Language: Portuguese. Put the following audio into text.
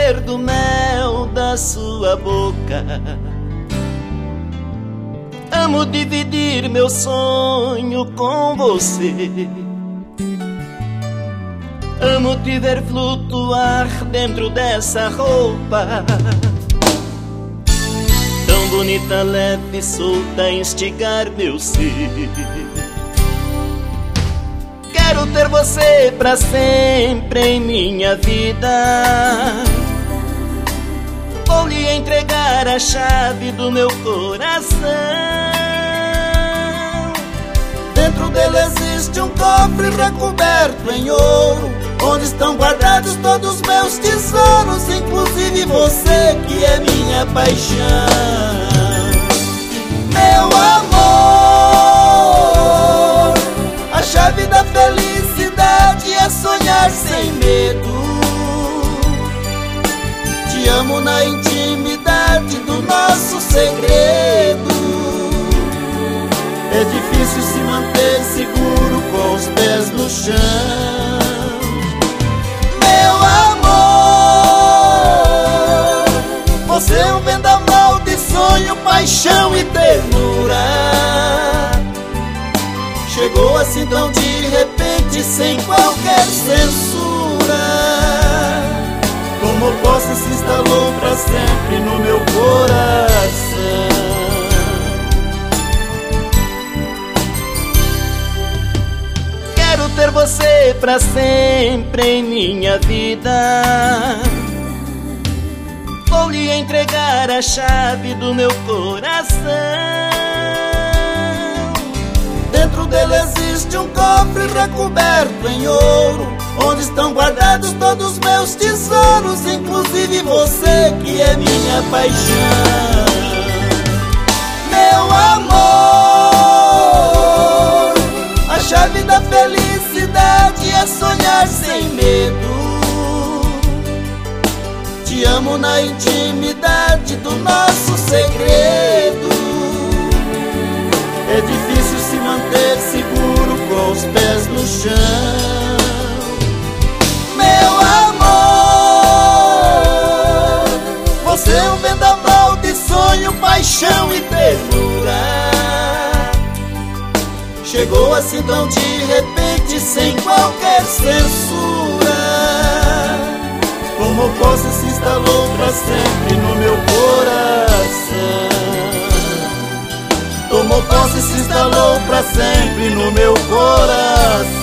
beber do mel da sua boca. Amo dividir meu sonho com você. Amo te ver flutuar dentro dessa roupa tão bonita, leve e solta, instigar meu ser. Quero ter você pra sempre em minha vida. Vou lhe entregar a chave do meu coração. Dentro dele existe um cofre recoberto em ouro, onde estão guardados todos meus tesouros, inclusive você que é minha paixão. Meu amor, a chave da felicidade é sonhar sem medo. Te amo na intimidade do nosso segredo. É difícil se manter seguro com os pés no chão. Meu amor, você é um vendaval de sonho, paixão e ternura. Chegou assim tão de repente, sem qualquer censura. Como posse se instalou pra sempre no meu coração. Quero ter você pra sempre em minha vida. Vou lhe entregar a chave do meu coração. Dentro dele existe um cofre recoberto em ouro, onde estão guardados todos meus tesouros, inclusive você que é minha paixão. Meu amor, a chave da felicidade é sonhar sem medo. Te amo na intimidade do nosso segredo. É difícil se manter seguro com os pés no chão. Meu amor, você é um vendaval de sonho, paixão e ternura. Chegou assim tão de repente, sem qualquer censura. Como posse se instalou pra sempre no meu coração. Tomou posse e se instalou pra sempre no meu coração.